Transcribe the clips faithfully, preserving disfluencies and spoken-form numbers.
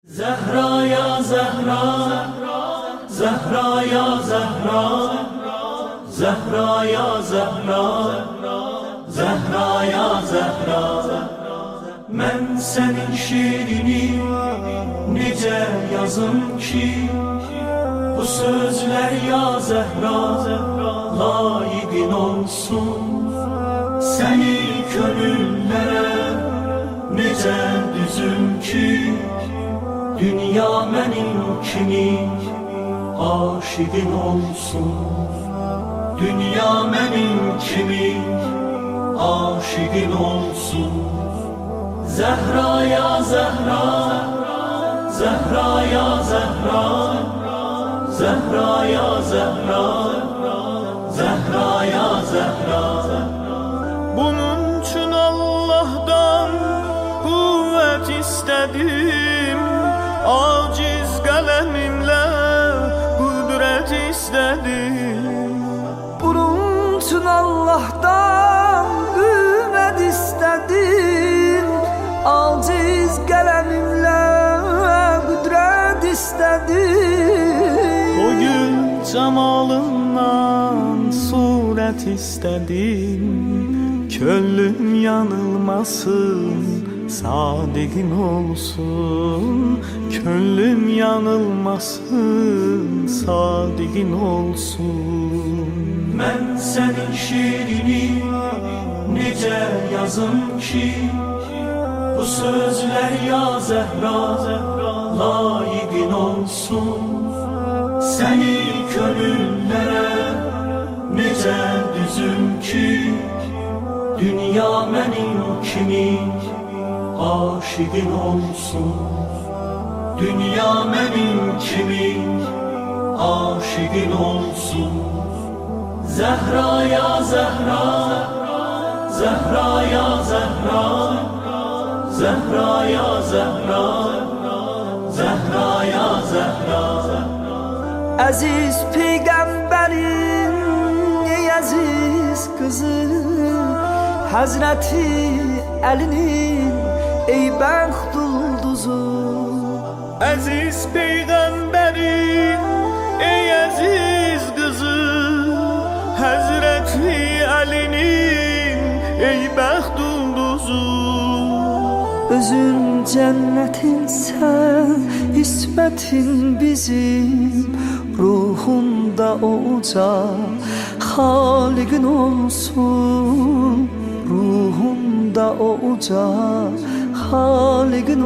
Zehra ya Zehra, Zehra ya Zehra, Zehra ya Zehra, Zehra ya Zehra. Ben senin şiirini nice yazım ki, bu sözler ya Zehra layıkın olsun. Seni gönüllere nice düzüm ki, dünya benim kimi aşıkın olsun. Dünya benim kimi aşıkın olsun. Zehra ya Zehra, Zehra ya Zehra, Zehra ya Zehra, Zehra ya Zehra. Bunun için Allah'tan kuvvet istedim, aciz kalemimle kudret istedim. Bunun için Allah'tan kuvvet istedim, aciz kalemimle kudret istedim. O gün cemalından suret istedim, könlüm yanılmasın, sadikin olsun. Könlüm yanılmasın, sadikin olsun. Ben senin şiirini nice yazım ki, bu sözler ya Zehra layıkın olsun. Seni gönüllere nice düzüm ki, dünya benim kimi aşıkın olsun. Dünya benim kimi aşıkın olsun. Zehra ya Zehra, Zehra ya Zehra, Zehra ya Zehra, Zehra ya Zehra. Aziz peygamberin, ey aziz kızı, Hazreti Ali'nin ey bəxt ulduzu. Aziz peygamberin, ey aziz kızı, Hazreti Ali'nin ey bəxt ulduzu. Özün cennetinsen, ismetin bizim, ruhunda uca Halik'in olsun. Ruhunda uca Halik'in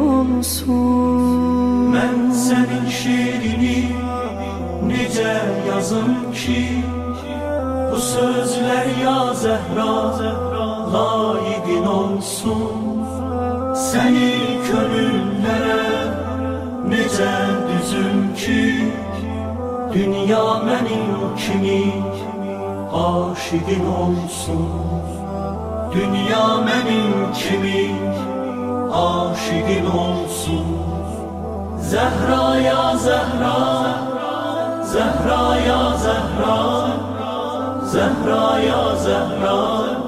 olsun. Ben senin şiirini nice yazım ki, bu sözler ya Zehra layıkın olsun. Seni gönüllere nice düzüm ki, dünya benim kimi aşıkın olsun. Dünya benim kimi aşıkın olsun. Zehra ya Zehra, Zehra ya Zehra, Zehra ya Zehra,